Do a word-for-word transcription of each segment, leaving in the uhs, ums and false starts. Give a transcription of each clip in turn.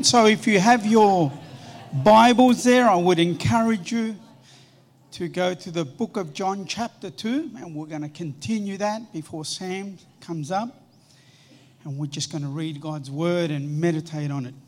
So if you have your Bibles there, I would encourage you to go to the book of John chapter two, and we're going to continue that before Sam comes up. And we're just going to read God's word and meditate on it.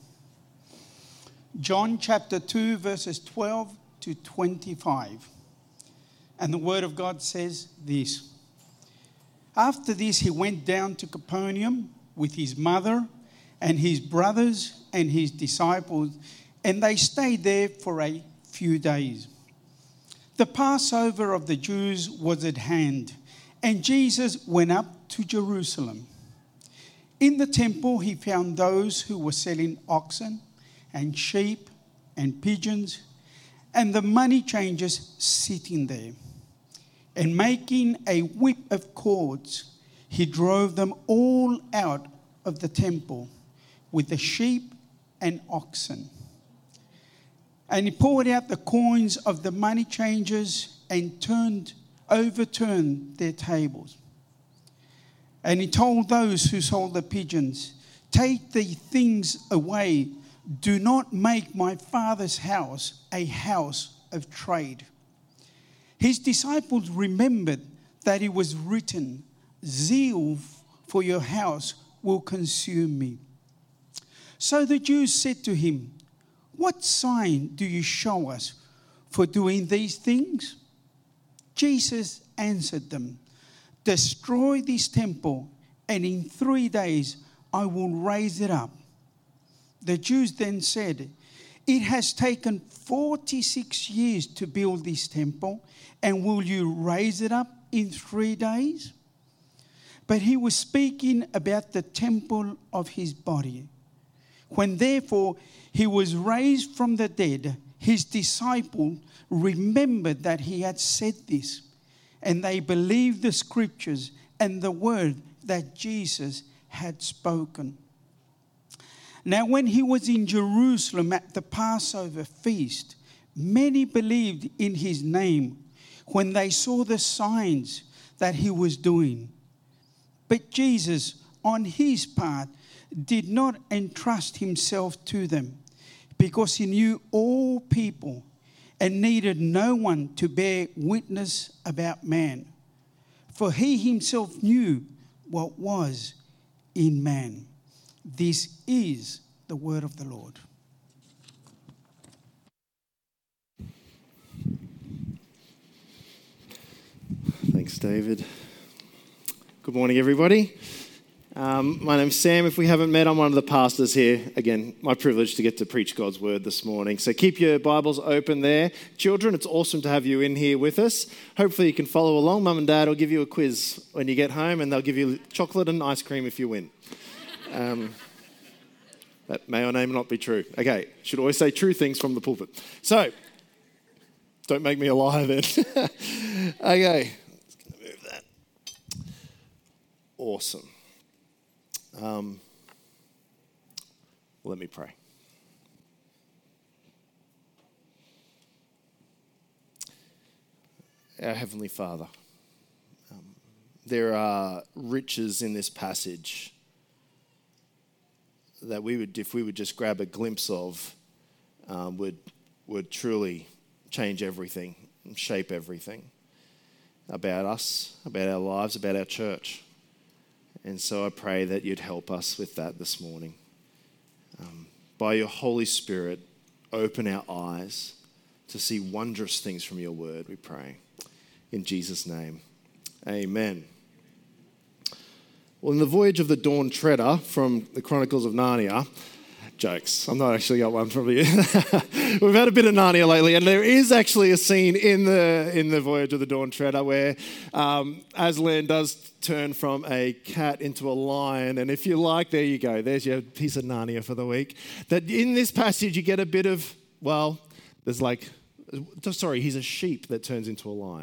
John chapter two, verses twelve to twenty-five. And the word of God says this. After this, he went down to Capernaum with his mother and his brothers and his disciples, and they stayed there for a few days. The Passover of the Jews was at hand, and Jesus went up to Jerusalem. In the temple, he found those who were selling oxen and sheep and pigeons, and the money changers sitting there. And making a whip of cords, he drove them all out of the temple with the sheep and oxen. And he poured out the coins of the money changers and turned, overturned their tables. And he told those who sold the pigeons, "Take the things away. Do not make my Father's house a house of trade." His disciples remembered that it was written, "Zeal for your house will consume me." So the Jews said to him, "What sign do you show us for doing these things?" Jesus answered them, "Destroy this temple, and in three days I will raise it up." The Jews then said, "It has taken forty-six years to build this temple, and will you raise it up in three days?" But he was speaking about the temple of his body. When therefore he was raised from the dead, his disciples remembered that he had said this, and they believed the scriptures and the word that Jesus had spoken. Now when he was in Jerusalem at the Passover feast, many believed in his name when they saw the signs that he was doing. But Jesus, on his part, did not entrust himself to them, because he knew all people and needed no one to bear witness about man, for he himself knew what was in man. This is the word of the Lord. Thanks, David. Good morning, everybody. Um, my name's Sam. If we haven't met, I'm one of the pastors here. Again, my privilege to get to preach God's word this morning. So keep your Bibles open there. Children, it's awesome to have you in here with us. Hopefully you can follow along. Mum and Dad will give you a quiz when you get home, and they'll give you chocolate and ice cream if you win. Um, that may or may not be true. Okay, should always say true things from the pulpit. So, don't make me a liar then. Okay, just going to move that. Awesome. Um, let me pray. Our Heavenly Father, um, there are riches in this passage that we would, if we would just grab a glimpse of, um, would would truly change everything, and shape everything about us, about our lives, about our church. And so I pray that you'd help us with that this morning. Um, by your Holy Spirit, open our eyes to see wondrous things from your word, we pray. In Jesus' name, amen. Well, in the Voyage of the Dawn Treader from the Chronicles of Narnia, jokes, I'm not actually got one from you. We've had a bit of Narnia lately, and there is actually a scene in the in the Voyage of the Dawn Treader where um, Aslan does turn from a cat into a lion, and if you like, there you go. There's your piece of Narnia for the week. That in this passage you get a bit of, well, there's like, sorry, he's a sheep that turns into a lion.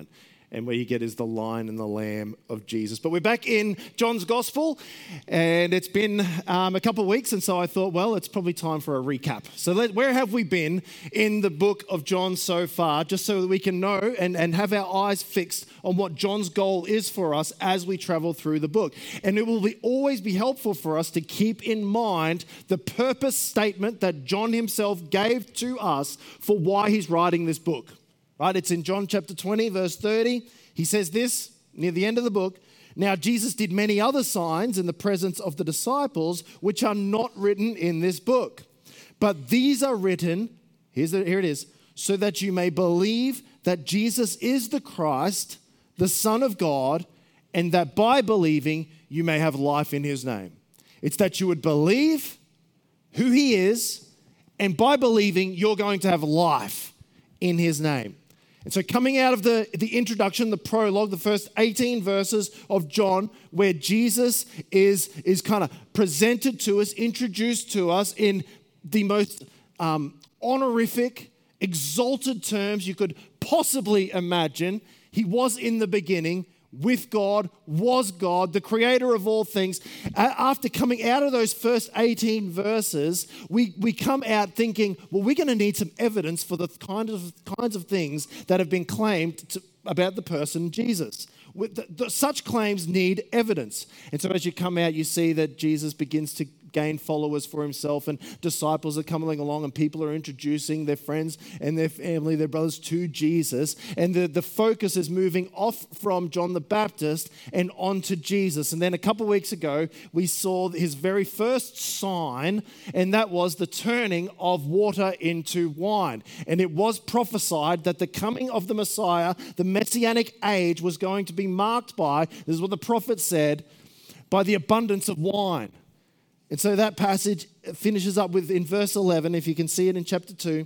And what you get is the lion and the lamb of Jesus. But we're back in John's Gospel, and it's been um, a couple of weeks, and so I thought, well, it's probably time for a recap. So let, where have we been in the book of John so far, just so that we can know and, and have our eyes fixed on what John's goal is for us as we travel through the book. And it will be, always be helpful for us to keep in mind the purpose statement that John himself gave to us for why he's writing this book. Right, it's in John chapter twenty, verse thirty. He says this near the end of the book. Now, Jesus did many other signs in the presence of the disciples, which are not written in this book. But these are written, here's the, here it is, so that you may believe that Jesus is the Christ, the Son of God, and that by believing you may have life in his name. It's that you would believe who he is, and by believing you're going to have life in his name. And so coming out of the, the introduction, the prologue, the first eighteen verses of John, where Jesus is, is kind of presented to us, introduced to us in the most um, honorific, exalted terms you could possibly imagine. He was in the beginning with God, was God, the creator of all things. After coming out of those first eighteen verses, we, we come out thinking, well, we're going to need some evidence for the kind of kinds of things that have been claimed to, about the person Jesus. With the, the, such claims need evidence. And so as you come out, you see that Jesus begins to gain followers for himself, and disciples are coming along, and people are introducing their friends and their family, their brothers to Jesus. And the, the focus is moving off from John the Baptist and on to Jesus. And then a couple of weeks ago, we saw his very first sign, and that was the turning of water into wine. And it was prophesied that the coming of the Messiah, the Messianic age, was going to be marked by, this is what the prophet said, by the abundance of wine. And so that passage finishes up with, in verse eleven, if you can see it in chapter two,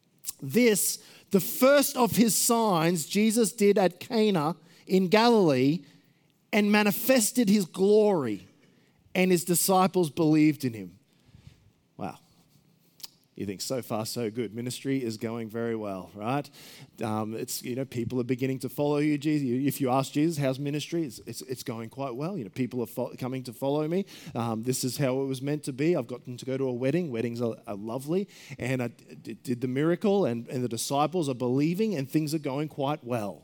this, the first of his signs Jesus did at Cana in Galilee, and manifested his glory, and his disciples believed in him. Wow. You think, so far, so good. Ministry is going very well, right? Um, it's, you know, people are beginning to follow you, Jesus. If you ask Jesus, how's ministry? It's, it's, it's going quite well. You know, people are fo- coming to follow me. Um, this is how it was meant to be. I've gotten to go to a wedding. Weddings are, are lovely. And I d- did the miracle, and, and the disciples are believing, and things are going quite well.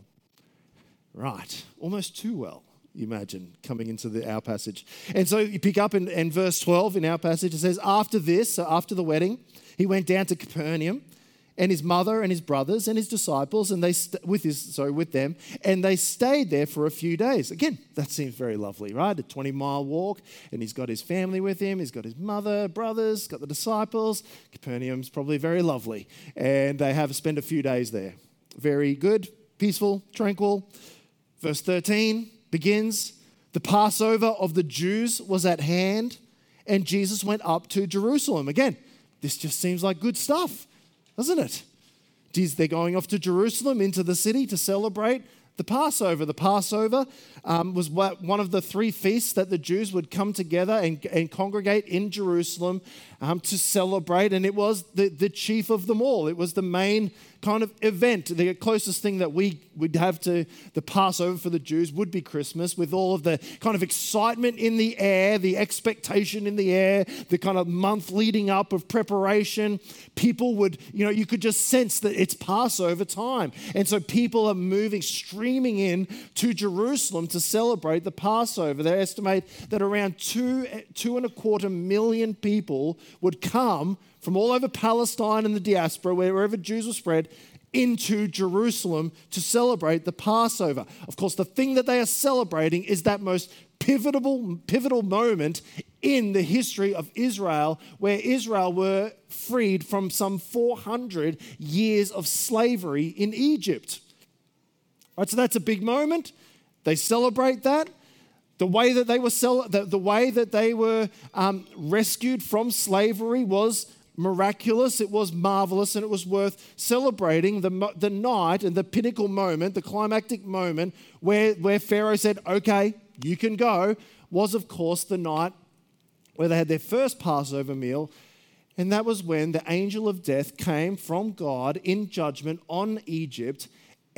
Right. Almost too well. You imagine coming into the, our passage. And so you pick up in, in verse twelve in our passage. It says, after this, so after the wedding, he went down to Capernaum, and his mother and his brothers and his disciples, and they st- with his sorry with them, and they stayed there for a few days. Again, that seems very lovely, right? A twenty-mile walk, and he's got his family with him. He's got his mother, brothers, got the disciples. Capernaum's probably very lovely, and they have spent a few days there. Very good, peaceful, tranquil. Verse thirteen begins, the Passover of the Jews was at hand, and Jesus went up to Jerusalem. Again, this just seems like good stuff, doesn't it? Geez, they're going off to Jerusalem, into the city, to celebrate the Passover. The Passover um, was one of the three feasts that the Jews would come together and, and congregate in Jerusalem um, to celebrate, and it was the, the chief of them all. It was the main kind of event. The closest thing that we would have to the Passover for the Jews would be Christmas, with all of the kind of excitement in the air, the expectation in the air, the kind of month leading up of preparation. People would, you know, you could just sense that it's Passover time. And so people are moving, streaming in to Jerusalem to celebrate the Passover. They estimate that around two, two and a quarter million people would come from all over Palestine and the diaspora, wherever Jews were spread, into Jerusalem to celebrate the Passover. Of course, the thing that they are celebrating is that most pivotal, pivotal moment in the history of Israel, where Israel were freed from some four hundred years of slavery in Egypt. Right, so that's a big moment. They celebrate that. The way that they were cel- the, the way that they were um, rescued from slavery was miraculous, it was marvelous, and it was worth celebrating the, the night and the pinnacle moment, the climactic moment where, where Pharaoh said, okay, you can go, was of course the night where they had their first Passover meal. And that was when the angel of death came from God in judgment on Egypt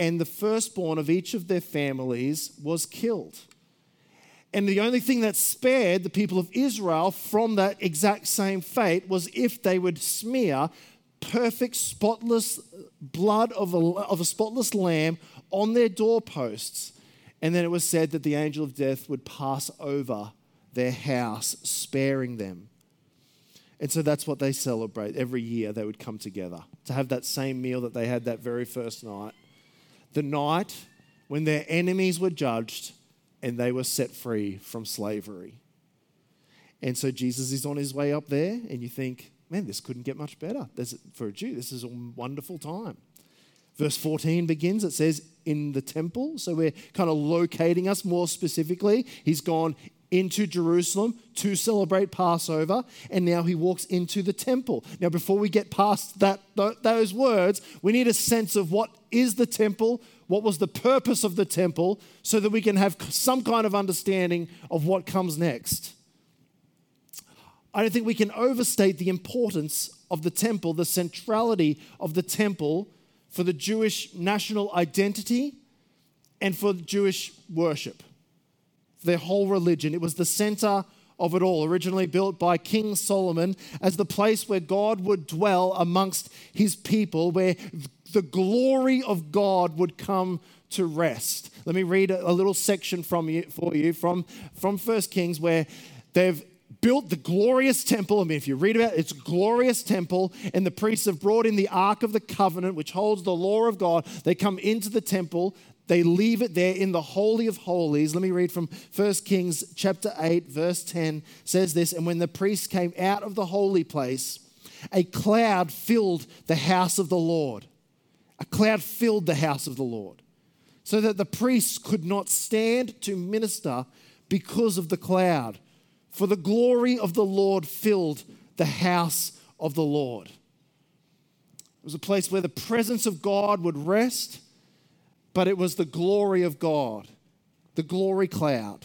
and the firstborn of each of their families was killed. And the only thing that spared the people of Israel from that exact same fate was if they would smear perfect, spotless blood of a, of a spotless lamb on their doorposts. And then it was said that the angel of death would pass over their house, sparing them. And so that's what they celebrate. Every year they would come together to have that same meal that they had that very first night. The night when their enemies were judged and they were set free from slavery. And so Jesus is on his way up there, and you think, man, this couldn't get much better. This, for a Jew, this is a wonderful time. Verse fourteen begins, it says, in the temple. So we're kind of locating us more specifically. He's gone into Jerusalem to celebrate Passover, and now he walks into the temple. Now, before we get past that th- those words, we need a sense of what is the temple, what was the purpose of the temple, so that we can have some kind of understanding of what comes next. I don't think we can overstate the importance of the temple, the centrality of the temple for the Jewish national identity and for Jewish worship. Their whole religion. It was the center of it all, originally built by King Solomon as the place where God would dwell amongst his people, where the glory of God would come to rest. Let me read a little section from you for you from, from First Kings, where they've built the glorious temple. I mean, if you read about it, it's a glorious temple, and the priests have brought in the Ark of the Covenant, which holds the law of God. They come into the temple. They leave it there in the Holy of Holies. Let me read from First Kings chapter eight, verse ten, says this, and when the priests came out of the holy place, a cloud filled the house of the Lord. A cloud filled the house of the Lord, so that the priests could not stand to minister because of the cloud. For the glory of the Lord filled the house of the Lord. It was a place where the presence of God would rest, but it was the glory of God, the glory cloud.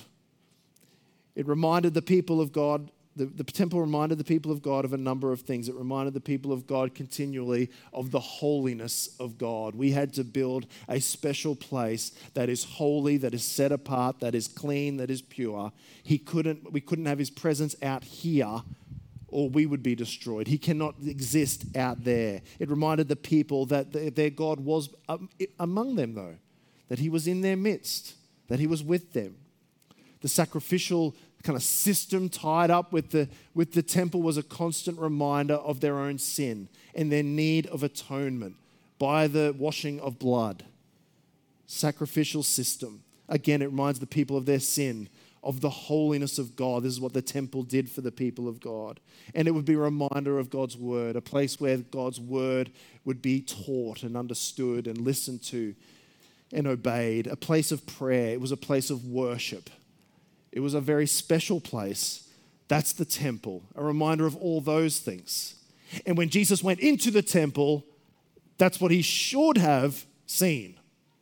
It reminded the people of God, the, the temple reminded the people of God of a number of things. It reminded the people of God continually of the holiness of God. We had to build a special place that is holy, that is set apart, that is clean, that is pure. He couldn't, we couldn't have his presence out here, or we would be destroyed. He cannot exist out there. It reminded the people that their God was among them, though, that he was in their midst, that he was with them. The sacrificial kind of system tied up with the, with the temple was a constant reminder of their own sin and their need of atonement by the washing of blood. Sacrificial system. Again, it reminds the people of their sin, of the holiness of God. This is what the temple did for the people of God. And it would be a reminder of God's word, a place where God's word would be taught and understood and listened to and obeyed, a place of prayer. It was a place of worship. It was a very special place. That's the temple, a reminder of all those things. And when Jesus went into the temple, that's what he should have seen.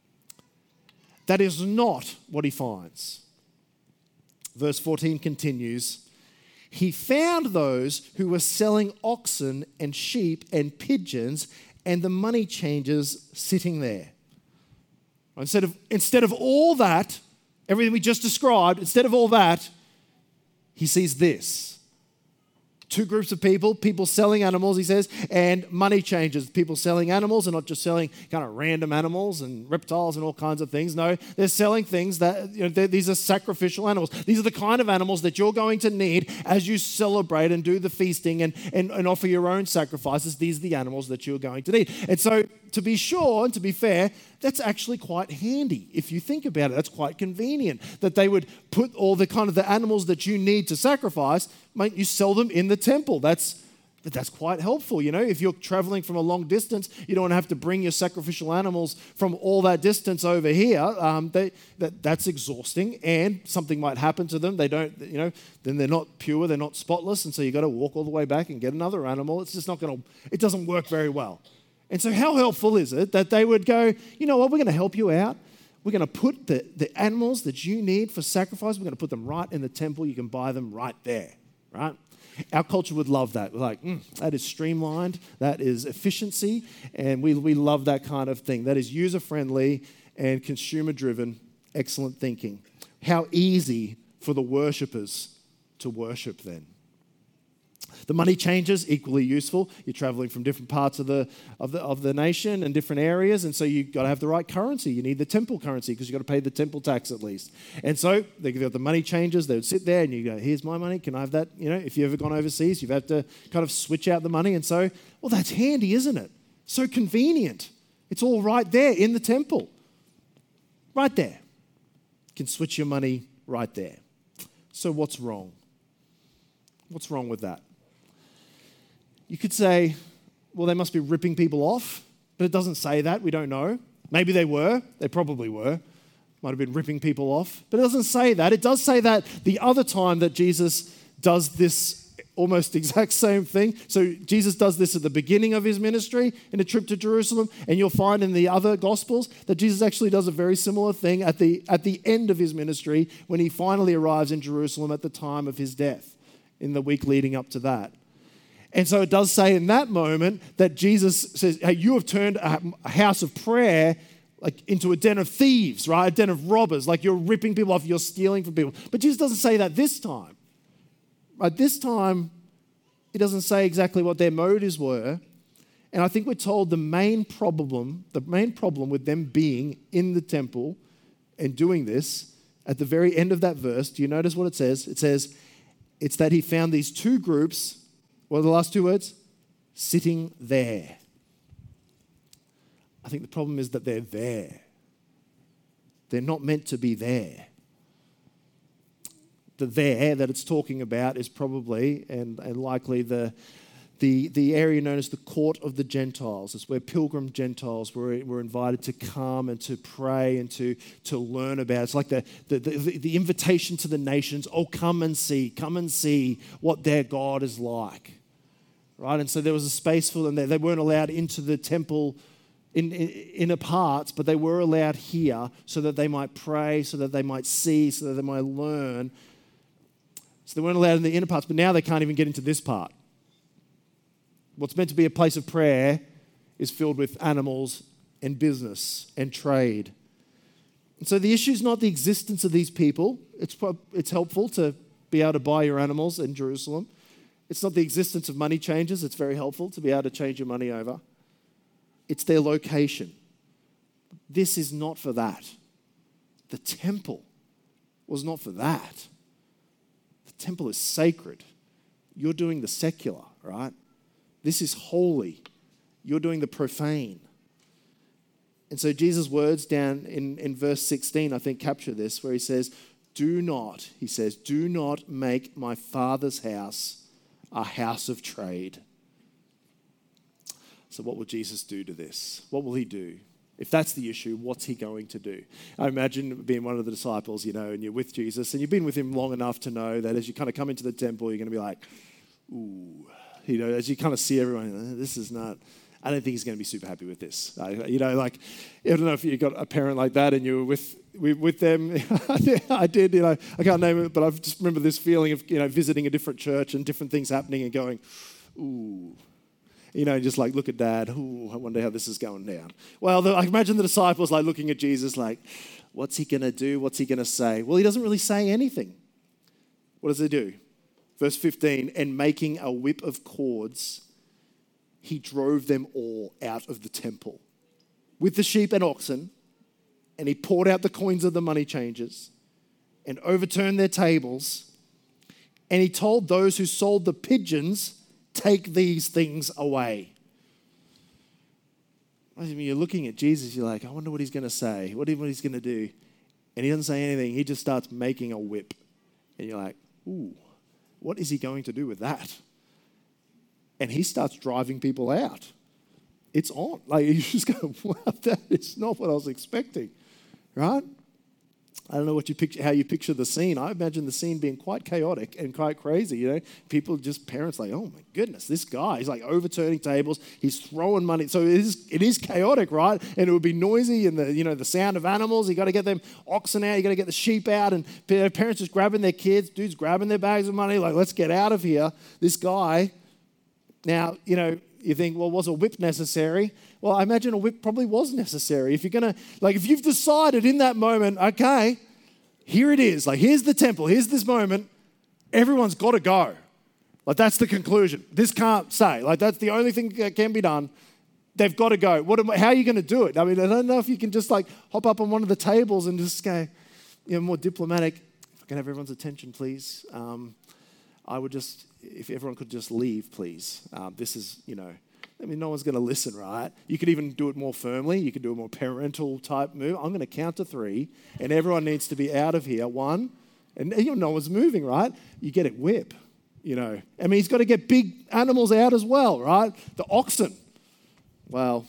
That is not what he finds. Verse fourteen continues, he found those who were selling oxen and sheep and pigeons and the money changers sitting there. Instead of, instead of all that, everything we just described, instead of all that, he sees this. Two groups of people, people selling animals, he says, and money changers, people selling animals and not just selling kind of random animals and reptiles and all kinds of things. No, they're selling things that, you know, these are sacrificial animals. These are the kind of animals that you're going to need as you celebrate and do the feasting and, and, and offer your own sacrifices. These are the animals that you're going to need. And so, to be sure and to be fair, that's actually quite handy. If you think about it, that's quite convenient that they would put all the kind of the animals that you need to sacrifice, mate, you sell them in the temple. That's that's quite helpful, you know. If you're traveling from a long distance, you don't want to have to bring your sacrificial animals from all that distance over here. Um, they, that, that's exhausting, and something might happen to them. They don't, you know, then they're not pure, they're not spotless, and so you've got to walk all the way back and get another animal. It's just not going to, it doesn't work very well. And so how helpful is it that they would go, you know what, we're going to help you out. We're going to put the, the animals that you need for sacrifice, we're going to put them right in the temple. You can buy them right there, right? Our culture would love that. We're like, mm, that is streamlined, that is efficiency, and we, we love that kind of thing. That is user-friendly and consumer-driven, excellent thinking. How easy for the worshippers to worship then. The money changers, equally useful. You're traveling from different parts of the of the of the nation and different areas, and so you've got to have the right currency. You need the temple currency because you've got to pay the temple tax at least. And so they've got the money changers. They would sit there and you go, here's my money. Can I have that? You know, if you've ever gone overseas, you've had to kind of switch out the money. And so, well, that's handy, isn't it? So convenient. It's all right there in the temple. Right there. You can switch your money right there. So what's wrong? What's wrong with that? You could say, well, they must be ripping people off, but it doesn't say that. We don't know. Maybe they were. They probably were. Might have been ripping people off, but it doesn't say that. It does say that the other time that Jesus does this almost exact same thing. So Jesus does this at the beginning of his ministry in a trip to Jerusalem, and you'll find in the other Gospels that Jesus actually does a very similar thing at the, at the end of his ministry when he finally arrives in Jerusalem at the time of his death, in the week leading up to that. And so it does say in that moment that Jesus says, hey, you have turned a, a house of prayer like into a den of thieves, right? A den of robbers, like you're ripping people off, you're stealing from people. But Jesus doesn't say that this time. Right? This time, he doesn't say exactly what their motives were. And I think we're told the main problem, the main problem with them being in the temple and doing this, at the very end of that verse, do you notice what it says? It says, it's that he found these two groups. What are the last two words? Sitting there. I think the problem is that they're there. They're not meant to be there. The there that it's talking about is probably and, and likely the, the, the area known as the court of the Gentiles. It's where pilgrim Gentiles were, were invited to come and to pray and to, to learn about. It's like the, the, the, the invitation to the nations, oh, come and see, come and see what their God is like. Right? And so there was a space for them there. They weren't allowed into the temple in, in inner parts, but they were allowed here so that they might pray, so that they might see, so that they might learn. So they weren't allowed in the inner parts, but now they can't even get into this part. What's meant to be a place of prayer is filled with animals and business and trade. And so the issue is not the existence of these people. It's, it's helpful to be able to buy your animals in Jerusalem. It's not the existence of money changers. It's very helpful to be able to change your money over. It's their location. This is not for that. The temple was not for that. The temple is sacred. You're doing the secular, right? This is holy. You're doing the profane. And so Jesus' words down in, in verse sixteen, I think, capture this, where he says, do not, he says, do not make my Father's house a house of trade. So what will Jesus do to this? What will he do? If that's the issue, what's he going to do? I imagine being one of the disciples, you know, and you're with Jesus, and you've been with him long enough to know that as you kind of come into the temple, you're going to be like, ooh, you know, as you kind of see everyone, this is not, I don't think he's going to be super happy with this. I, you know, like, I don't know if you got a parent like that and you were with with them. I did, you know, I can't name it, but I just remember this feeling of, you know, visiting a different church and different things happening and going, ooh, you know, just like, look at Dad. Ooh, I wonder how this is going down. Well, the, I imagine the disciples like looking at Jesus like, what's he going to do? What's he going to say? Well, he doesn't really say anything. What does he do? Verse fifteen, and making a whip of cords, he drove them all out of the temple with the sheep and oxen, and he poured out the coins of the money changers and overturned their tables. And he told those who sold the pigeons, take these things away. I mean, you're looking at Jesus, you're like, I wonder what he's going to say, what he's going to do. And he doesn't say anything. He just starts making a whip. And you're like, ooh, what is he going to do with that? And he starts driving people out. It's on. Like, you just go, wow, that is not what I was expecting, right? I don't know what you picture, how you picture the scene. I imagine the scene being quite chaotic and quite crazy. You know, people just parents like, oh my goodness, this guy. He's like overturning tables. He's throwing money. So it is, it is chaotic, right? And it would be noisy, and the you know the sound of animals. You got to get them oxen out. You got to get the sheep out, and parents just grabbing their kids. Dudes grabbing their bags of money. Like, let's get out of here. This guy. Now, you know. You think, well, was a whip necessary? Well, I imagine a whip probably was necessary. If you're going to, like, if you've decided in that moment, okay, here it is. Like, here's the temple. Here's this moment. Everyone's got to go. Like, that's the conclusion. This can't stay. Like, that's the only thing that can be done. They've got to go. What am, how are you going to do it? I mean, I don't know if you can just, like, hop up on one of the tables and just go, you know, more diplomatic. If I can have everyone's attention, please. Um, I would just, if everyone could just leave, please. Um, this is, you know, I mean, no one's going to listen, right? You could even do it more firmly. You could do a more parental type move. I'm going to count to three, and everyone needs to be out of here. One, and you know, no one's moving, right? You get a whip, you know. I mean, he's got to get big animals out as well, right? The oxen. Well,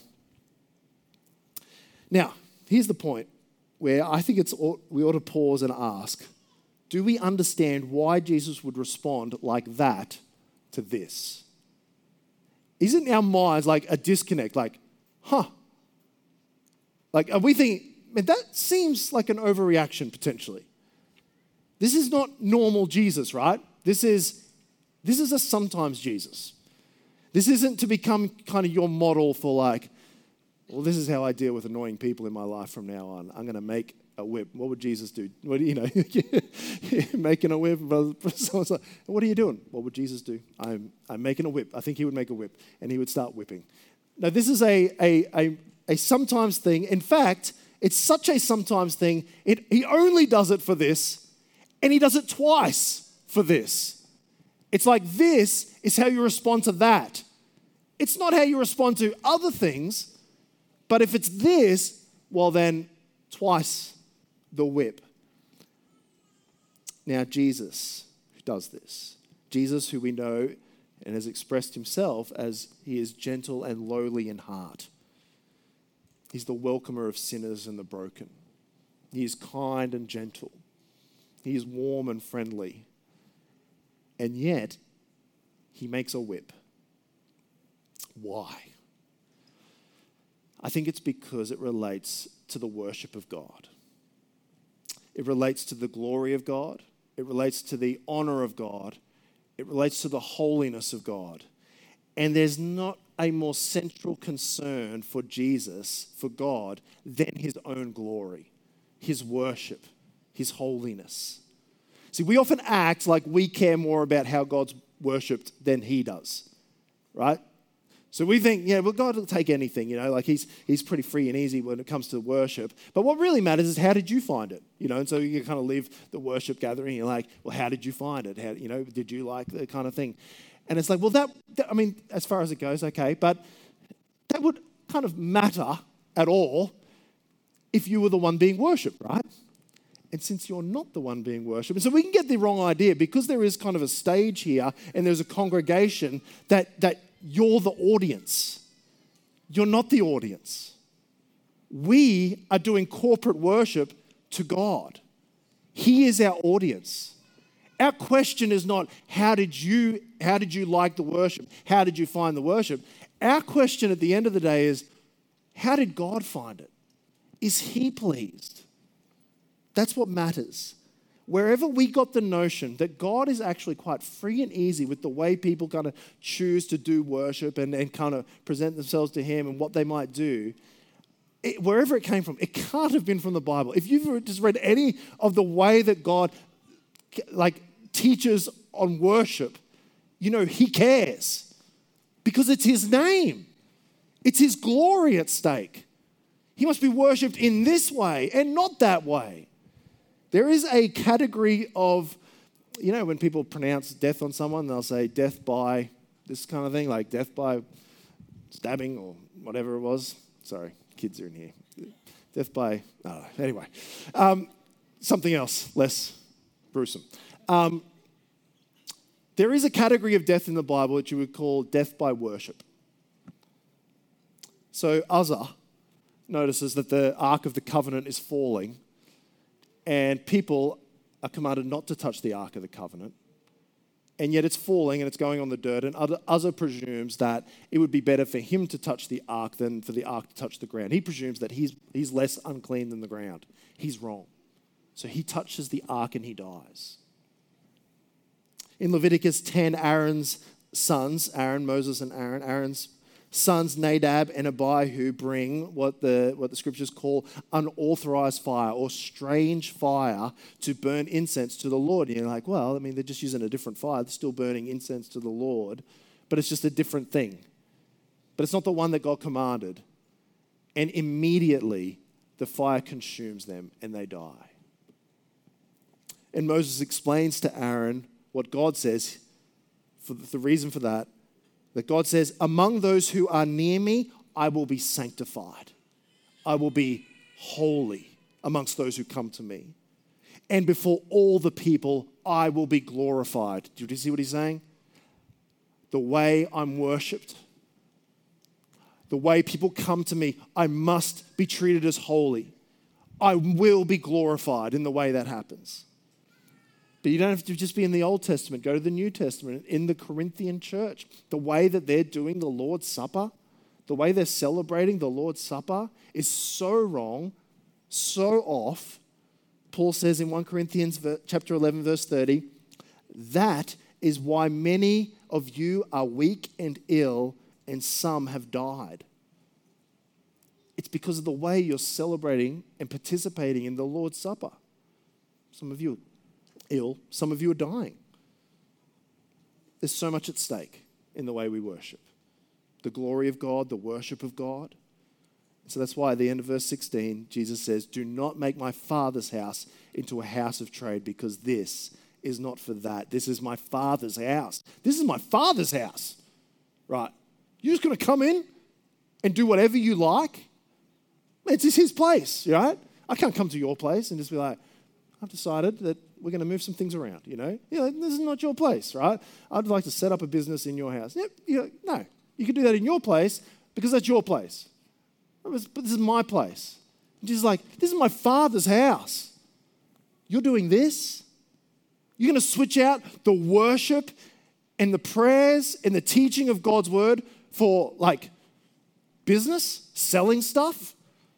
now, here's the point where I think it's we ought to pause and ask, do we understand why Jesus would respond like that to this? Isn't our minds like a disconnect? Like, huh? Like, are we thinking, man, that seems like an overreaction potentially. This is not normal Jesus, right? This is, this is a sometimes Jesus. This isn't to become kind of your model for like, well, this is how I deal with annoying people in my life from now on. I'm going to make a whip. What would Jesus do? What do you know? Making a whip. Someone's like, what are you doing? What would Jesus do? I'm I'm making a whip. I think he would make a whip, and he would start whipping. Now, this is a a a, a sometimes thing. In fact, it's such a sometimes thing. It he only does it for this, and he does it twice for this. It's like this is how you respond to that. It's not how you respond to other things, but if it's this, well then twice the whip. Now, Jesus, who does this, Jesus, who we know and has expressed himself as he is gentle and lowly in heart. He's the welcomer of sinners and the broken. He is kind and gentle. He is warm and friendly. And yet, he makes a whip. Why? I think it's because it relates to the worship of God. It relates to the glory of God. It relates to the honor of God. It relates to the holiness of God. And there's not a more central concern for Jesus, for God, than his own glory, his worship, his holiness. See, we often act like we care more about how God's worshipped than he does, right? So we think, yeah, well, God will take anything, you know, like he's he's pretty free and easy when it comes to worship. But what really matters is how did you find it, you know? And so you kind of leave the worship gathering, you're like, well, how did you find it? How, you know, did you like the kind of thing? And it's like, well, that, that, I mean, as far as it goes, okay, but that would kind of matter at all if you were the one being worshipped, right? And since you're not the one being worshipped, and so we can get the wrong idea because there is kind of a stage here and there's a congregation that that you're the audience. You're not the audience. We are doing corporate worship to God. He is our audience. Our question is not how did you how did you like the worship? How did you find the worship? Our question at the end of the day is how did God find it? Is he pleased? That's what matters. Wherever we got the notion that God is actually quite free and easy with the way people kind of choose to do worship and, and kind of present themselves to him and what they might do, it, wherever it came from, it can't have been from the Bible. If you've just read any of the way that God like teaches on worship, you know, he cares because it's his name. It's his glory at stake. He must be worshipped in this way and not that way. There is a category of, you know, when people pronounce death on someone, they'll say death by this kind of thing, like death by stabbing or whatever it was. Sorry, kids are in here. Death by, oh, anyway. Um, something else, less gruesome. Um, there is a category of death in the Bible that you would call death by worship. So Uzzah notices that the Ark of the Covenant is falling. and people are commanded not to touch the Ark of the Covenant. And yet it's falling and it's going on the dirt, and Uzzah presumes that it would be better for him to touch the ark than for the ark to touch the ground. He presumes that he's, he's less unclean than the ground. He's wrong. So he touches the ark and he dies. In Leviticus ten, Aaron's sons, Aaron, Moses and Aaron, Aaron's sons Nadab and Abihu bring what the what the scriptures call unauthorized fire or strange fire to burn incense to the Lord. And you're like, well, I mean, they're just using a different fire. They're still burning incense to the Lord, but it's just a different thing. But it's not the one that God commanded. And immediately the fire consumes them and they die. And Moses explains to Aaron what God says, for the reason for that, that God says, among those who are near me, I will be sanctified. I will be holy amongst those who come to me. And before all the people, I will be glorified. Do you see what he's saying? The way I'm worshipped, the way people come to me, I must be treated as holy. I will be glorified in the way that happens. But you don't have to just be in the Old Testament. Go to the New Testament. In the Corinthian church, the way that they're doing the Lord's Supper, the way they're celebrating the Lord's Supper is so wrong, so off. Paul says in First Corinthians chapter eleven, verse thirty, that is why many of you are weak and ill, and some have died. It's because of the way you're celebrating and participating in the Lord's Supper. Some of you ill, some of you are dying. There's so much at stake in the way we worship. The glory of God, the worship of God. So that's why at the end of verse sixteen, Jesus says, do not make my Father's house into a house of trade, because this is not for that. This is my Father's house. This is my Father's house. Right? You're just going to come in and do whatever you like? It's just his place, right? I can't come to your place and just be like, I've decided that we're going to move some things around, you know. You know, this is not your place, right? I'd like to set up a business in your house. Yep, you know, no, you can do that in your place because that's your place. But this is my place. And Jesus is like, this is my Father's house. You're doing this? You're going to switch out the worship and the prayers and the teaching of God's word for like business, selling stuff?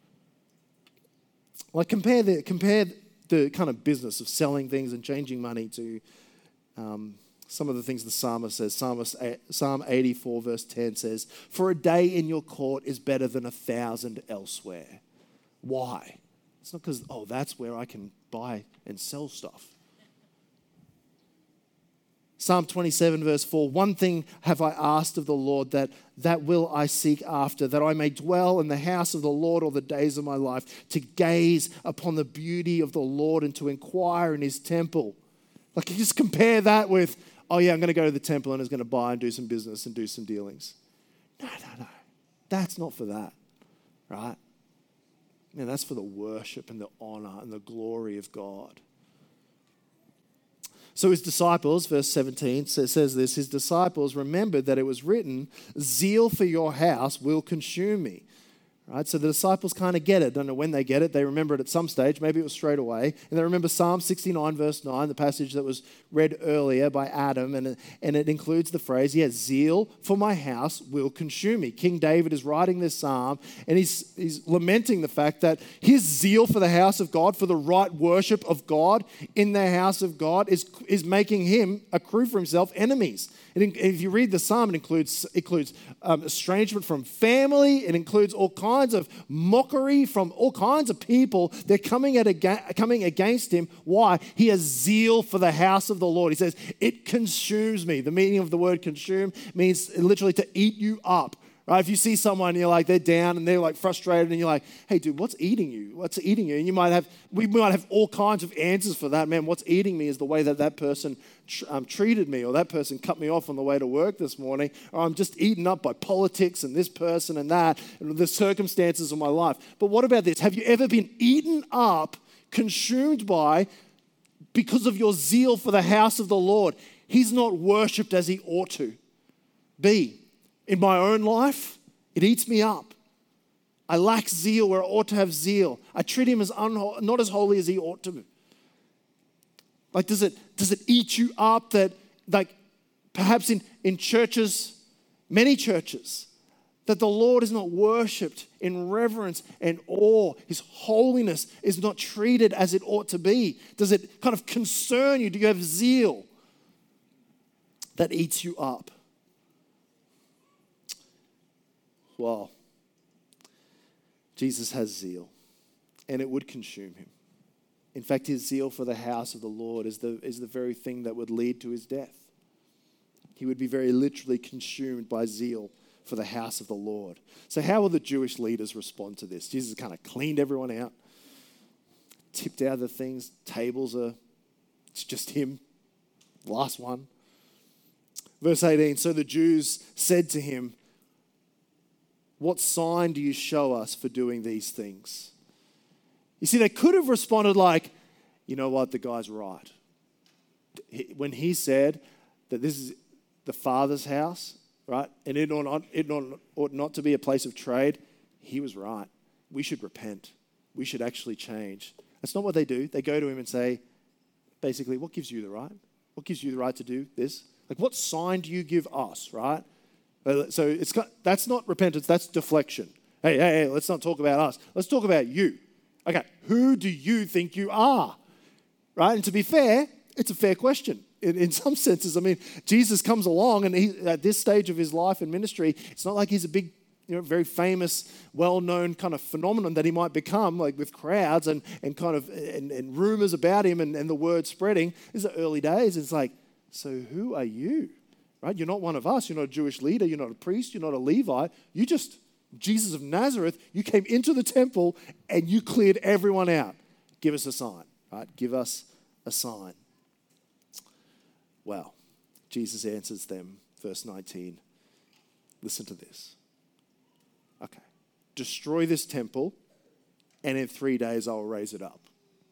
Like compare the compare the kind of business of selling things and changing money to um, some of the things the psalmist says. Psalmist, Psalm eighty-four verse ten says, for a day in your court is better than a thousand elsewhere. Why? It's not because, oh, that's where I can buy and sell stuff. Psalm twenty-seven verse four, one thing have I asked of the Lord, that that will I seek after, that I may dwell in the house of the Lord all the days of my life, to gaze upon the beauty of the Lord and to inquire in his temple. Like you just compare that with, oh yeah, I'm going to go to the temple and I'm going to buy and do some business and do some dealings. No, no, no. That's not for that, right? Man, that's for the worship and the honor and the glory of God. So his disciples, verse seventeen says this, his disciples remembered that it was written, zeal for your house will consume me. Right? So the disciples kind of get it. Don't know when they get it. They remember it at some stage. Maybe it was straight away. And they remember Psalm sixty-nine verse nine, the passage that was read earlier by Adam. And it, and it includes the phrase, yes, zeal for my house will consume me. King David is writing this psalm and he's, he's lamenting the fact that his zeal for the house of God, for the right worship of God in the house of God is, is making him accrue for himself enemies. And if you read the psalm, it includes, it includes um, estrangement from family. It includes all kinds of mockery from all kinds of people. They're coming, at aga- coming against him. Why? He has zeal for the house of the Lord. He says, it consumes me. The meaning of the word consume means literally to eat you up. Right? If you see someone, you're like, they're down and they're like frustrated and you're like, hey dude, what's eating you? What's eating you? And you might have, we might have all kinds of answers for that. Man, what's eating me is the way that that person tr- um, treated me, or that person cut me off on the way to work this morning, or I'm just eaten up by politics and this person and that, and the circumstances of my life. But what about this? Have you ever been eaten up, consumed by, because of your zeal for the house of the Lord? He's not worshipped as he ought to be. In my own life, it eats me up. I lack zeal where I ought to have zeal. I treat him as unho- not as holy as he ought to. Like, does it, does it eat you up that, like, perhaps in, in churches, many churches, that the Lord is not worshipped in reverence and awe? His holiness is not treated as it ought to be. Does it kind of concern you? Do you have zeal that eats you up? Well, Jesus has zeal, and it would consume him. In fact, his zeal for the house of the Lord is the, is the very thing that would lead to his death. He would be very literally consumed by zeal for the house of the Lord. So how will the Jewish leaders respond to this? Jesus kind of cleaned everyone out, tipped out the things, tables are, it's just him, last one. Verse eighteen, so the Jews said to him, what sign do you show us for doing these things? You see, they could have responded like, you know what, the guy's right. When he said that this is the Father's house, right, and it ought not, it ought not to be a place of trade, he was right. We should repent. We should actually change. That's not what they do. They go to him and say, basically, what gives you the right? What gives you the right to do this? Like, what sign do you give us, right? So it's that's not repentance, that's deflection. Hey, hey, hey, let's not talk about us. Let's talk about you. Okay, who do you think you are? Right? And to be fair, it's a fair question. In, in some senses, I mean, Jesus comes along and he, at this stage of his life and ministry, it's not like he's a big, you know, very famous, well-known kind of phenomenon that he might become, like with crowds and, and kind of and, and rumors about him and, and the word spreading. These are early days. It's like, so who are you? Right? You're not one of us. You're not a Jewish leader. You're not a priest. You're not a Levite. You just... Jesus of Nazareth, you came into the temple and you cleared everyone out. Give us a sign, right? Give us a sign. Well, Jesus answers them, verse nineteen. Listen to this. Okay. Destroy this temple, and in three days I'll raise it up.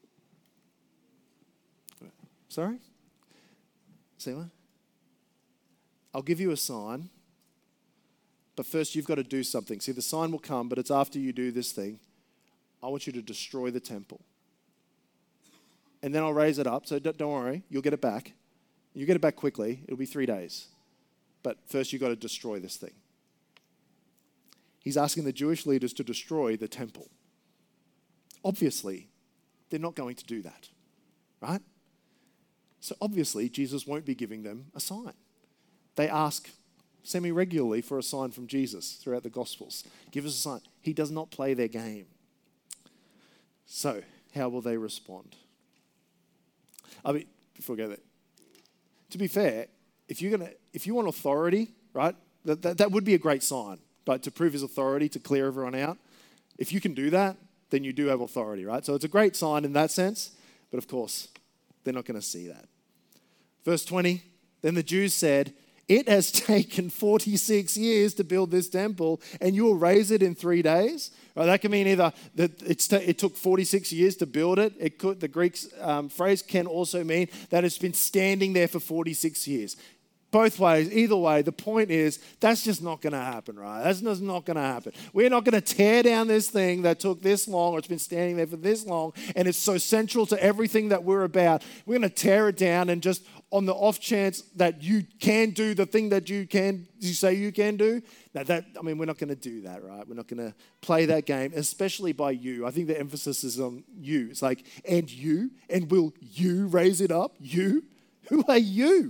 Sorry? Say what? I'll give you a sign. But first, you've got to do something. See, the sign will come, but it's after you do this thing. I want you to destroy the temple. And then I'll raise it up. So don't, don't worry, you'll get it back. You get it back quickly. It'll be three days. But first, you've got to destroy this thing. He's asking the Jewish leaders to destroy the temple. Obviously, they're not going to do that, right? So obviously, Jesus won't be giving them a sign. They ask semi-regularly for a sign from Jesus throughout the Gospels. Give us a sign. He does not play their game. So, how will they respond? I mean, before we go there, to be fair, if you're gonna, if you want authority, right, that, that, that would be a great sign, right, to prove his authority, to clear everyone out. If you can do that, then you do have authority, right? So it's a great sign in that sense, but of course, they're not going to see that. Verse twenty, then the Jews said, it has taken forty-six years to build this temple, and you will raise it in three days. Right, that can mean either that it's t- it took forty-six years to build it. It could, the Greek um, phrase can also mean that it's been standing there for forty-six years. Both ways, either way, the point is that's just not going to happen, right? That's just not going to happen. We're not going to tear down this thing that took this long, or it's been standing there for this long, and it's so central to everything that we're about. We're going to tear it down and just on the off chance that you can do the thing that you can, you say you can do. Now that, I mean, we're not going to do that, right? We're not going to play that game, especially by you. I think the emphasis is on you. It's like, and you, and will you raise it up? You? Who are you?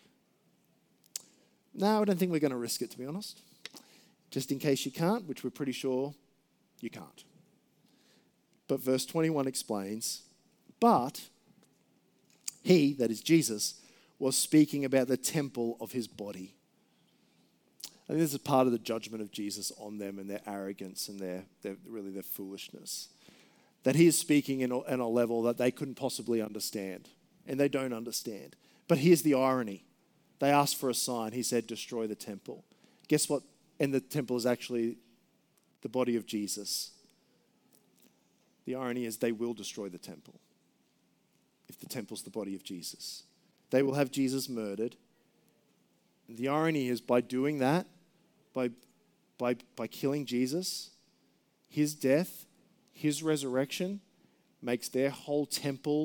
No, I don't think we're going to risk it, to be honest. Just in case you can't, which we're pretty sure you can't. But verse twenty-one explains, but he, that is Jesus, was speaking about the temple of his body. I think this is part of the judgment of Jesus on them and their arrogance and their, their really their foolishness. That he is speaking in a, in a level that they couldn't possibly understand. And they don't understand. But here's the irony. They asked for a sign. He said, destroy the temple. Guess what? And the temple is actually the body of Jesus. The irony is they will destroy the temple if the temple's the body of Jesus. They will have Jesus murdered. And the irony is by doing that, by, by, by killing Jesus, his death, his resurrection makes their whole temple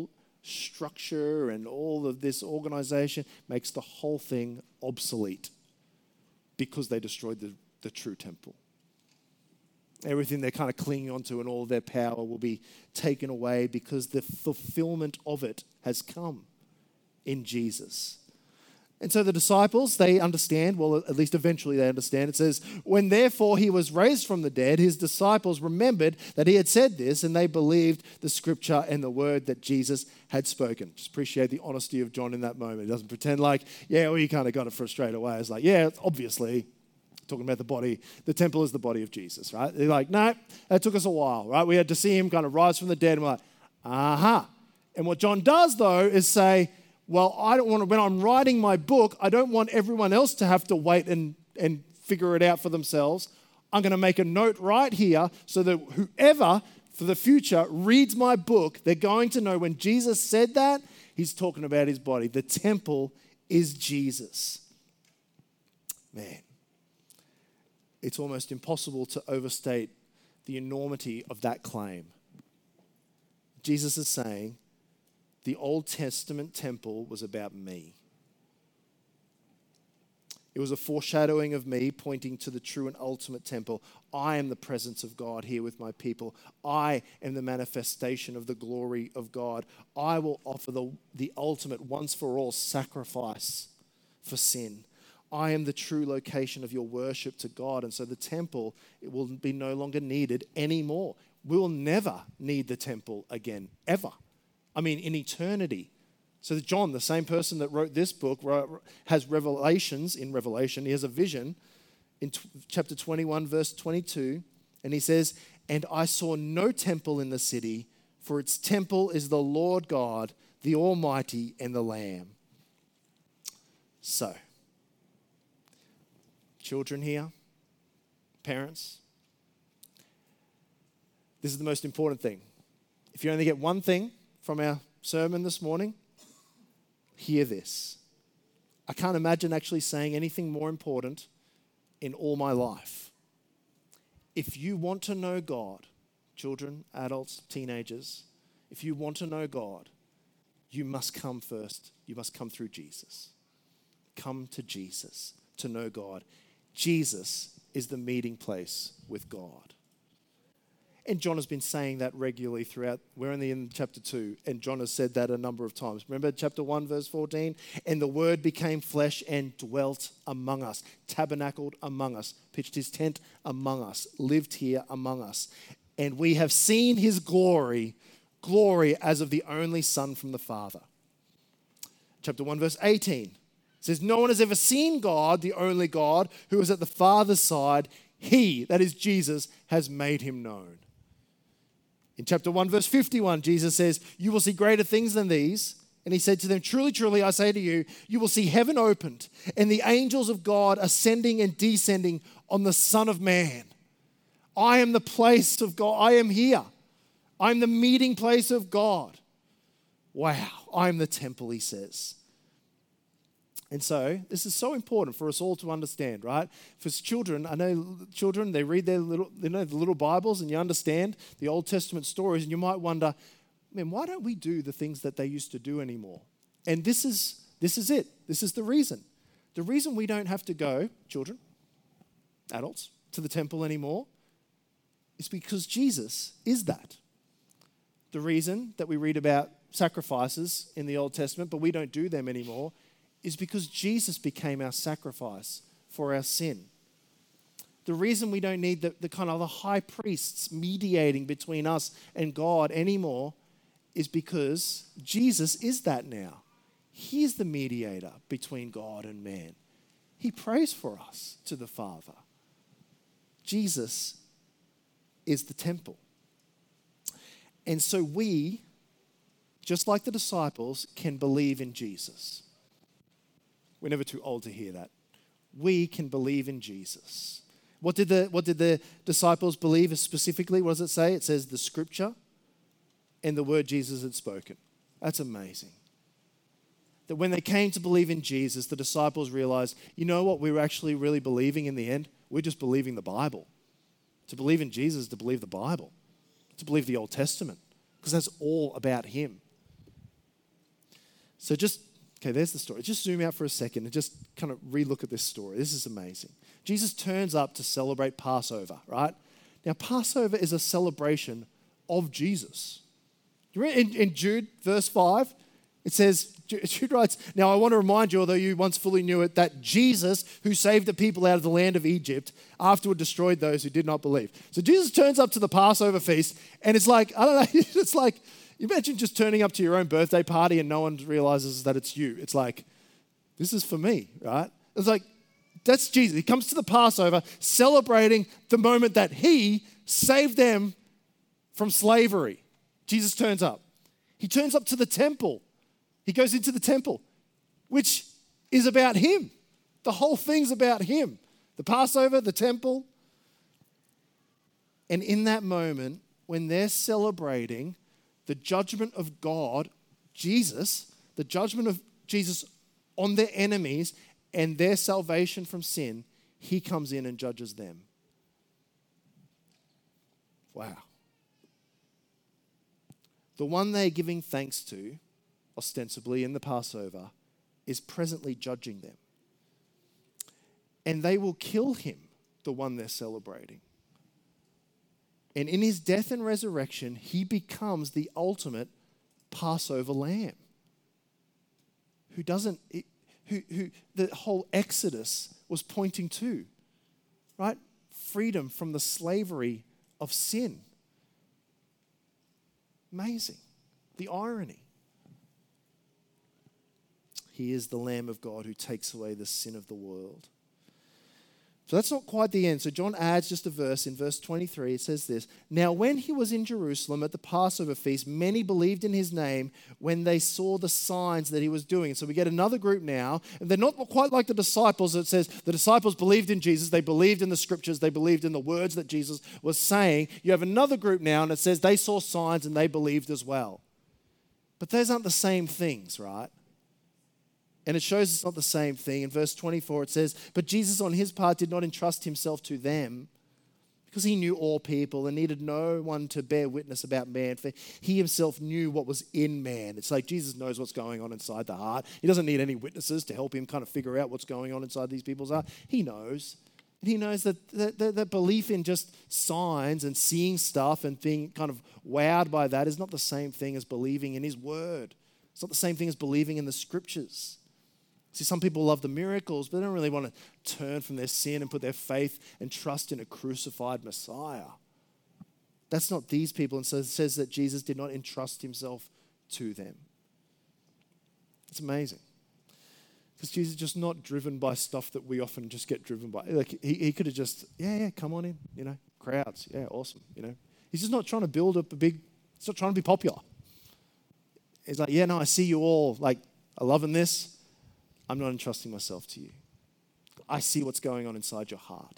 structure and all of this organization makes the whole thing obsolete because they destroyed the, the true temple. Everything they're kind of clinging onto and all of their power will be taken away because the fulfillment of it has come in Jesus. And so the disciples, they understand, well, at least eventually they understand. It says, when therefore he was raised from the dead, his disciples remembered that he had said this, and they believed the scripture and the word that Jesus had spoken. Just appreciate the honesty of John in that moment. He doesn't pretend like, yeah, well, you kind of got it for straight away. It's like, yeah, obviously, talking about the body, the temple is the body of Jesus, right? They're like, no, that took us a while, right? We had to see him kind of rise from the dead, and we're like, aha. And what John does, though, is say, well, I don't want to, when I'm writing my book, I don't want everyone else to have to wait and, and figure it out for themselves. I'm going to make a note right here so that whoever for the future reads my book, they're going to know when Jesus said that, he's talking about his body. The temple is Jesus. Man, it's almost impossible to overstate the enormity of that claim. Jesus is saying, the Old Testament temple was about me. It was a foreshadowing of me, pointing to the true and ultimate temple. I am the presence of God here with my people. I am the manifestation of the glory of God. I will offer the, the ultimate once-for-all sacrifice for sin. I am the true location of your worship to God. And so the temple, it will be no longer needed anymore. We will never need the temple again, ever. I mean, in eternity. So John, the same person that wrote this book, has revelations in Revelation. He has a vision in t- chapter twenty-one, verse twenty-two. And he says, and I saw no temple in the city, for its temple is the Lord God, the Almighty, and the Lamb. So, children here, parents, this is the most important thing. If you only get one thing from our sermon this morning, hear this. I can't imagine actually saying anything more important in all my life. If you want to know God, children, adults, teenagers, if you want to know God, you must come first. You must come through Jesus. Come to Jesus to know God. Jesus is the meeting place with God. And John has been saying that regularly throughout. We're only in chapter two, and John has said that a number of times. Remember chapter one, verse fourteen? And the word became flesh and dwelt among us, tabernacled among us, pitched his tent among us, lived here among us. And we have seen his glory, glory as of the only Son from the Father. Chapter one, verse eighteen says, no one has ever seen God, the only God, who is at the Father's side. He, that is Jesus, has made him known. In chapter one, verse fifty-one, Jesus says, you will see greater things than these. And he said to them, truly, truly, I say to you, you will see heaven opened and the angels of God ascending and descending on the Son of Man. I am the place of God. I am here. I'm the meeting place of God. Wow, I'm the temple, he says. And so this is so important for us all to understand, right? For children, I know children, they read their little, you know, the little Bibles, and you understand the Old Testament stories, and you might wonder, man, why don't we do the things that they used to do anymore? And this is this is it. This is the reason. The reason we don't have to go, children, adults, to the temple anymore is because Jesus is that. The reason that we read about sacrifices in the Old Testament, but we don't do them anymore, is because Jesus became our sacrifice for our sin. The reason we don't need the, the kind of the high priests mediating between us and God anymore is because Jesus is that now. He is the mediator between God and man. He prays for us to the Father. Jesus is the temple. And so we, just like the disciples, can believe in Jesus. We're never too old to hear that. We can believe in Jesus. What did the, what did the disciples believe specifically? What does it say? It says the scripture and the word Jesus had spoken. That's amazing. That when they came to believe in Jesus, the disciples realized, you know what we were actually really believing in the end? We're just believing the Bible. To believe in Jesus is to believe the Bible, to believe the Old Testament, because that's all about him. So just, okay, there's the story. Just zoom out for a second and just kind of relook at this story. This is amazing. Jesus turns up to celebrate Passover, right? Now, Passover is a celebration of Jesus. You read in, in Jude, verse five, it says, Jude writes, now I want to remind you, although you once fully knew it, that Jesus, who saved the people out of the land of Egypt, afterward destroyed those who did not believe. So Jesus turns up to the Passover feast, and it's like, I don't know, it's like, you imagine just turning up to your own birthday party and no one realizes that it's you. It's like, this is for me, right? It's like, that's Jesus. He comes to the Passover celebrating the moment that he saved them from slavery. Jesus turns up. He turns up to the temple. He goes into the temple, which is about him. The whole thing's about him. The Passover, the temple. And in that moment, when they're celebrating the judgment of God, Jesus, the judgment of Jesus on their enemies and their salvation from sin, he comes in and judges them. Wow. The one they're giving thanks to, ostensibly in the Passover, is presently judging them. And they will kill him, the one they're celebrating. And in his death and resurrection, he becomes the ultimate Passover lamb. Who doesn't, who, who the whole Exodus was pointing to, right? Freedom from the slavery of sin. Amazing. The irony. He is the Lamb of God who takes away the sin of the world. So that's not quite the end. So John adds just a verse in verse twenty-three. It says this, now when he was in Jerusalem at the Passover feast, many believed in his name when they saw the signs that he was doing. So we get another group now, and they're not quite like the disciples. It says the disciples believed in Jesus. They believed in the scriptures. They believed in the words that Jesus was saying. You have another group now, and it says they saw signs and they believed as well. But those aren't the same things, right? And it shows it's not the same thing. In verse twenty-four, it says, but Jesus on his part did not entrust himself to them because he knew all people and needed no one to bear witness about man, for he himself knew what was in man. It's like Jesus knows what's going on inside the heart. He doesn't need any witnesses to help him kind of figure out what's going on inside these people's heart. He knows. And he knows that that, that that belief in just signs and seeing stuff and being kind of wowed by that is not the same thing as believing in his word. It's not the same thing as believing in the scriptures. See, some people love the miracles, but they don't really want to turn from their sin and put their faith and trust in a crucified Messiah. That's not these people. And so it says that Jesus did not entrust himself to them. It's amazing. Because Jesus is just not driven by stuff that we often just get driven by. Like he, he could have just, yeah, yeah, come on in, you know, crowds. Yeah, awesome, you know. He's just not trying to build up a big, he's not trying to be popular. He's like, yeah, no, I see you all like are loving this. I'm not entrusting myself to you. I see what's going on inside your heart.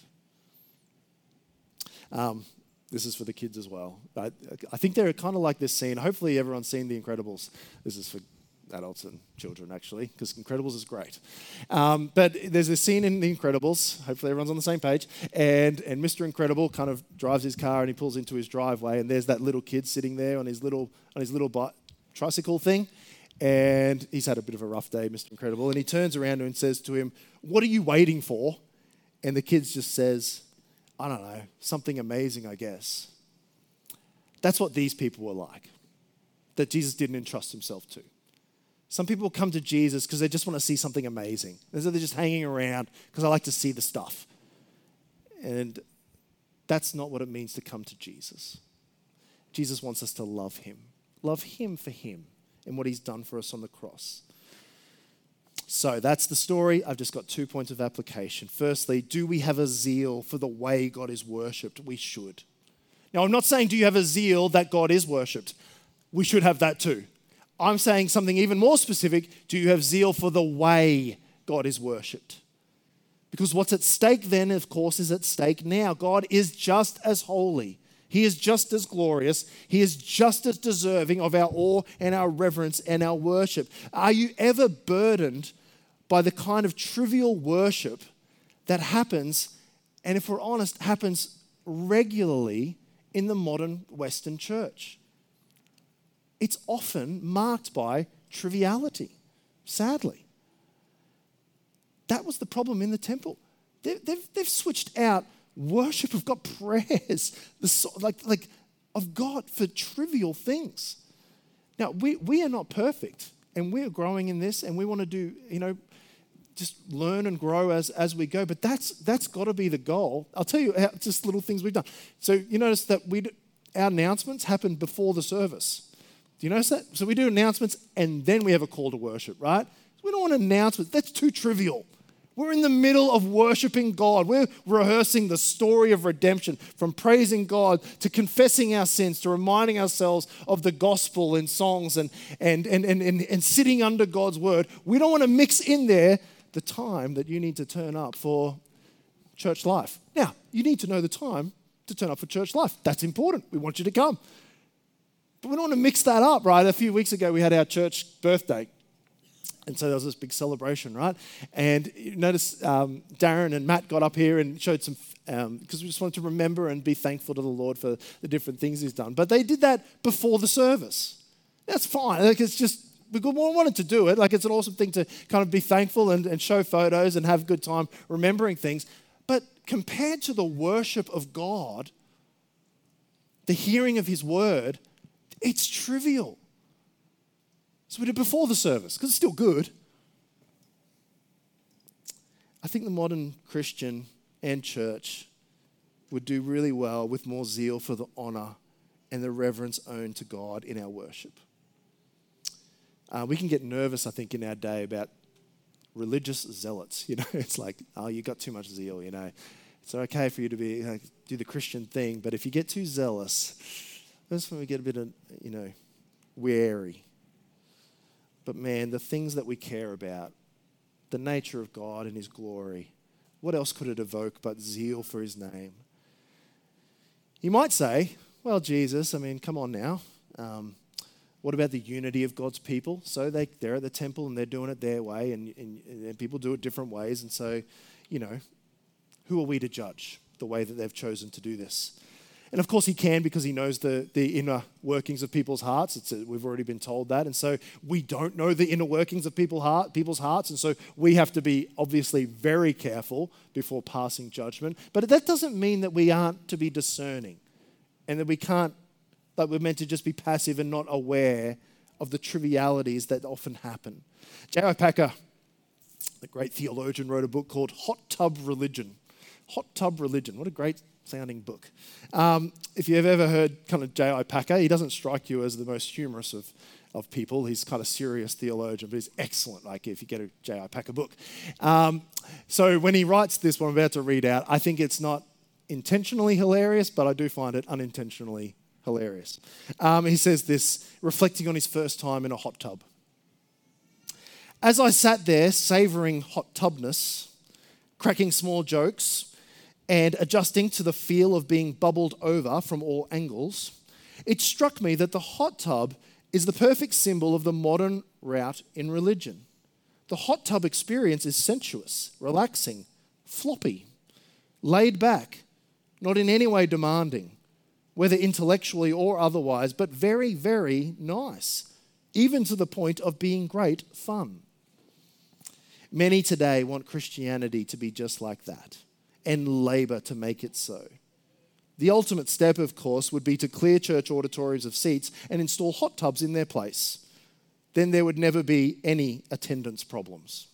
Um, this is for the kids as well. I, I think they're kind of like this scene. Hopefully everyone's seen The Incredibles. This is for adults and children, actually, because Incredibles is great. Um, but there's a scene in The Incredibles. Hopefully everyone's on the same page. And, and Mister Incredible kind of drives his car and he pulls into his driveway. And there's that little kid sitting there on his little, on his little bi- tricycle thing. And he's had a bit of a rough day, Mister Incredible. And he turns around and says to him, what are you waiting for? And the kid just says, I don't know, something amazing, I guess. That's what these people were like, that Jesus didn't entrust himself to. Some people come to Jesus because they just want to see something amazing. And so they're just hanging around because I like to see the stuff. And that's not what it means to come to Jesus. Jesus wants us to love him. Love him for him. And what he's done for us on the cross. So that's the story. I've just got two points of application. Firstly, do we have a zeal for the way God is worshipped? We should. Now, I'm not saying do you have a zeal that God is worshipped. We should have that too. I'm saying something even more specific. Do you have zeal for the way God is worshipped? Because what's at stake then, of course, is at stake now. God is just as holy. He is just as glorious. He is just as deserving of our awe and our reverence and our worship. Are you ever burdened by the kind of trivial worship that happens, and if we're honest, happens regularly in the modern Western church? It's often marked by triviality. sadly. That was the problem in the temple. They've, they've, they've switched out worship of God, prayers, the, like, like of God for trivial things. Now, we, we are not perfect, and we're growing in this, and we want to do, you know, just learn and grow as, as we go. But that's that's got to be the goal. I'll tell you how, just little things we've done. So you notice that we our announcements happen before the service. Do you notice that? So we do announcements, and then we have a call to worship, right? We don't want announcements. That's too trivial. We're in the middle of worshiping God. We're rehearsing the story of redemption, from praising God to confessing our sins to reminding ourselves of the gospel in songs and, and, and, and, and, and sitting under God's word. We don't want to mix in there the time that you need to turn up for church life. Now, you need to know the time to turn up for church life. That's important. We want you to come. But we don't want to mix that up, right? A few weeks ago, we had our church birthday. And so there was this big celebration, right? And you notice um, Darren and Matt got up here and showed some, um, because we just wanted to remember and be thankful to the Lord for the different things he's done. But they did that before the service. That's fine. Like, it's just, we wanted to do it. Like, it's an awesome thing to kind of be thankful and, and show photos and have a good time remembering things. But compared to the worship of God, the hearing of his word, it's trivial. So we did it before the service, because it's still good. I think the modern Christian and church would do really well with more zeal for the honor and the reverence owed to God in our worship. Uh, we can get nervous, I think, in our day about religious zealots. You know, it's like, oh, you got too much zeal, you know. It's okay for you to be like, do the Christian thing, but if you get too zealous, that's when we get a bit of, you know, wary. But man, the things that we care about, the nature of God and his glory, what else could it evoke but zeal for his name? You might say, well, Jesus, I mean, come on now. Um, what about the unity of God's people? So they, they're at the temple and they're doing it their way, and, and, and people do it different ways. And so, you know, who are we to judge the way that they've chosen to do this? And of course he can, because he knows the, the inner workings of people's hearts. It's a, we've already been told that. And so we don't know the inner workings of people heart, people's hearts. And so we have to be obviously very careful before passing judgment. But that doesn't mean that we aren't to be discerning and that we can't, that we're meant to just be passive and not aware of the trivialities that often happen. J I Packer, the great theologian, wrote a book called Hot Tub Religion. Hot Tub Religion. What a great sounding book. Um, if you've ever heard kind of J I Packer, he doesn't strike you as the most humorous of, of people. He's kind of serious theologian, but he's excellent, like if you get a J I Packer book. Um, so when he writes this, what I'm about to read out, I think it's not intentionally hilarious, but I do find it unintentionally hilarious. Um, he says this, reflecting on his first time in a hot tub. As I sat there savouring hot tubness, cracking small jokes, and adjusting to the feel of being bubbled over from all angles, it struck me that the hot tub is the perfect symbol of the modern route in religion. The hot tub experience is sensuous, relaxing, floppy, laid back, not in any way demanding, whether intellectually or otherwise, but very, very nice, even to the point of being great fun. Many today want Christianity to be just like that, and labour to make it so. The ultimate step, of course, would be to clear church auditoriums of seats and install hot tubs in their place. Then there would never be any attendance problems.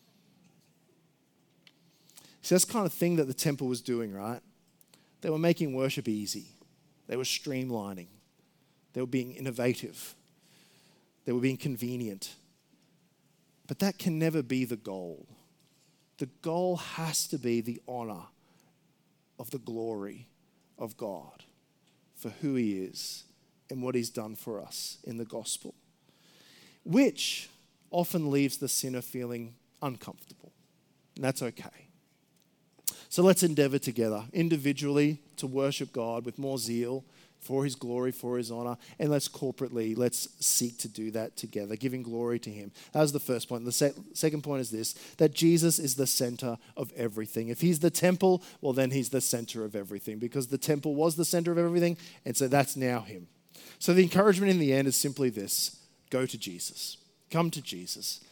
See, that's the kind of thing that the temple was doing, right? They were making worship easy. They were streamlining. They were being innovative. They were being convenient. But that can never be the goal. The goal has to be the honor of the glory of God for who he is and what he's done for us in the gospel, which often leaves the sinner feeling uncomfortable. And that's okay. So let's endeavor together, individually, to worship God with more zeal for his glory, for his honor, and let's corporately, let's seek to do that together, giving glory to him. That was the first point. The sec- second point is this, that Jesus is the center of everything. If he's the temple, well, then he's the center of everything, because the temple was the center of everything, and so that's now him. So the encouragement in the end is simply this, go to Jesus. Come to Jesus.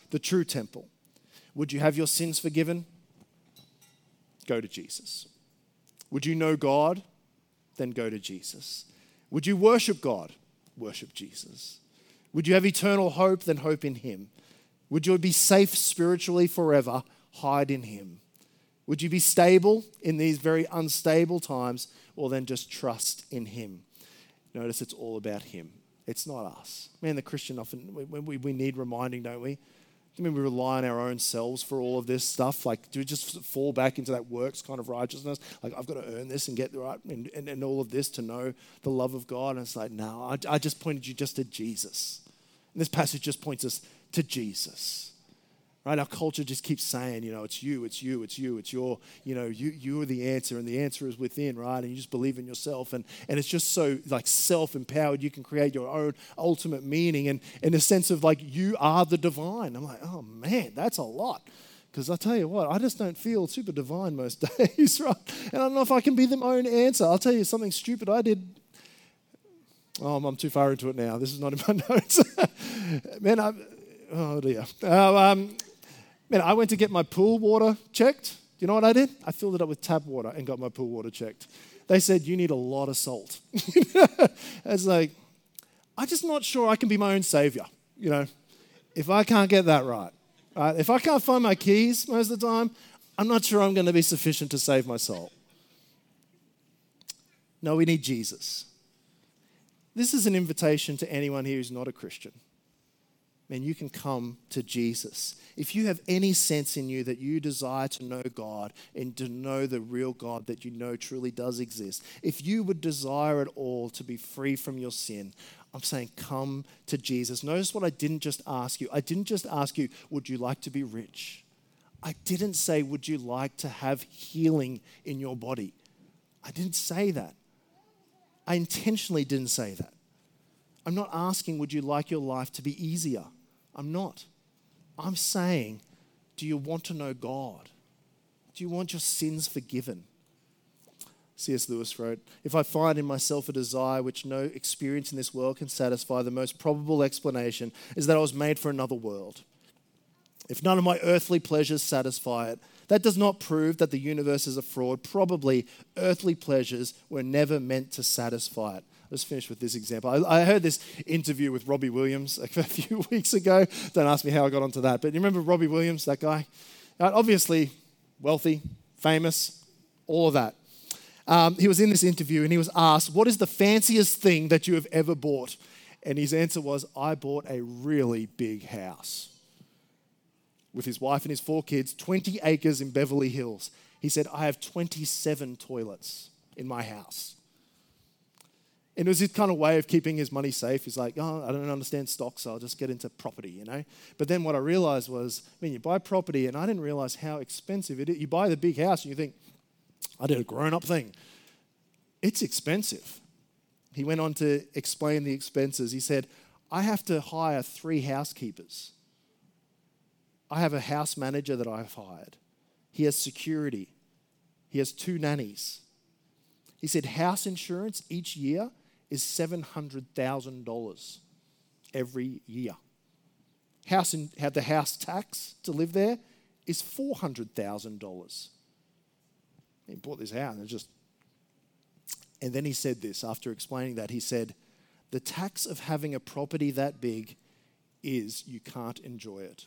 the true temple. Would you have your sins forgiven? Go to Jesus. Would you know God? Then go to Jesus. Would you worship God? Worship Jesus. Would you have eternal hope? Then hope in him. Would you be safe spiritually forever? Hide in him. Would you be stable in these very unstable times? Or then just trust in him. Notice it's all about him. It's not us. Man, the Christian often, we, we, we need reminding, don't we? I mean, we rely on our own selves for all of this stuff. Like, do we just fall back into that works kind of righteousness? Like, I've got to earn this and get the right, and, and, and all of this to know the love of God. And it's like, no, I, I just pointed you just to Jesus. And this passage just points us to Jesus. Right? Our culture just keeps saying, you know, it's you, it's you, it's you, it's your, you know, you you are the answer, and the answer is within, right? And you just believe in yourself. And, and it's just so like self-empowered, you can create your own ultimate meaning, and in a sense of like you are the divine. I'm like, oh man, that's a lot. Because I tell you what, I just don't feel super divine most days, right? And I don't know if I can be my own answer. I'll tell you something stupid I did. Oh, I'm too far into it now. This is not in my notes. Man, I, oh dear. Uh, um, Man, I went to get my pool water checked. You know what I did? I filled it up with tap water and got my pool water checked. They said, you need a lot of salt. It's like, I'm just not sure I can be my own savior, you know, if I can't get that right. Right? If I can't find my keys most of the time, I'm not sure I'm going to be sufficient to save my soul. No, we need Jesus. This is an invitation to anyone here who's not a Christian. Man, you can come to Jesus. If you have any sense in you that you desire to know God and to know the real God that you know truly does exist, if you would desire at all to be free from your sin, I'm saying come to Jesus. Notice what I didn't just ask you. I didn't just ask you, would you like to be rich? I didn't say, would you like to have healing in your body? I didn't say that. I intentionally didn't say that. I'm not asking, would you like your life to be easier? I'm not. I'm saying, do you want to know God? Do you want your sins forgiven? C S Lewis wrote, if I find in myself a desire which no experience in this world can satisfy, the most probable explanation is that I was made for another world. If none of my earthly pleasures satisfy it, that does not prove that the universe is a fraud. Probably earthly pleasures were never meant to satisfy it. Let's finish with this example. I, I heard this interview with Robbie Williams a few weeks ago. Don't ask me how I got onto that. But you remember Robbie Williams, that guy? Uh, obviously wealthy, famous, all of that. Um, he was in this interview and he was asked, what is the fanciest thing that you have ever bought? And his answer was, I bought a really big house. With his wife and his four kids, twenty acres in Beverly Hills. He said, I have twenty-seven toilets in my house. And it was his kind of way of keeping his money safe. He's like, oh, I don't understand stocks, so I'll just get into property, you know. But then what I realized was, I mean, you buy property, and I didn't realize how expensive it is. You buy the big house, and you think, I did a grown-up thing. It's expensive. He went on to explain the expenses. He said, I have to hire three housekeepers. I have a house manager that I've hired. He has security. He has two nannies. He said house insurance each year is seven hundred thousand dollars every year. House in, had the house tax to live there is four hundred thousand dollars. He bought this house and it just... And then he said this, after explaining that, he said, the tax of having a property that big is you can't enjoy it.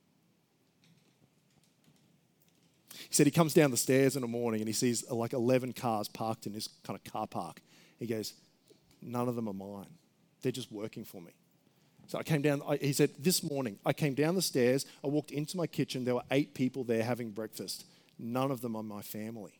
He said he comes down the stairs in the morning and he sees uh, like eleven cars parked in his kind of car park. He goes, none of them are mine. They're just working for me. So I came down, I, he said, this morning, I came down the stairs, I walked into my kitchen, there were eight people there having breakfast. None of them are my family.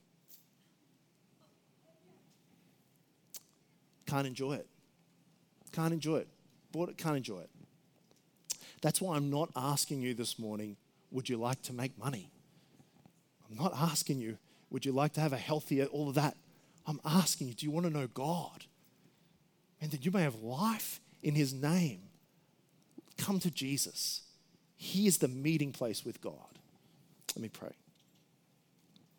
Can't enjoy it. Can't enjoy it. Bought it, can't enjoy it. That's why I'm not asking you this morning, would you like to make money? I'm not asking you, would you like to have a healthier, all of that. I'm asking you, do you want to know God? And that you may have life in his name. Come to Jesus. He is the meeting place with God. Let me pray.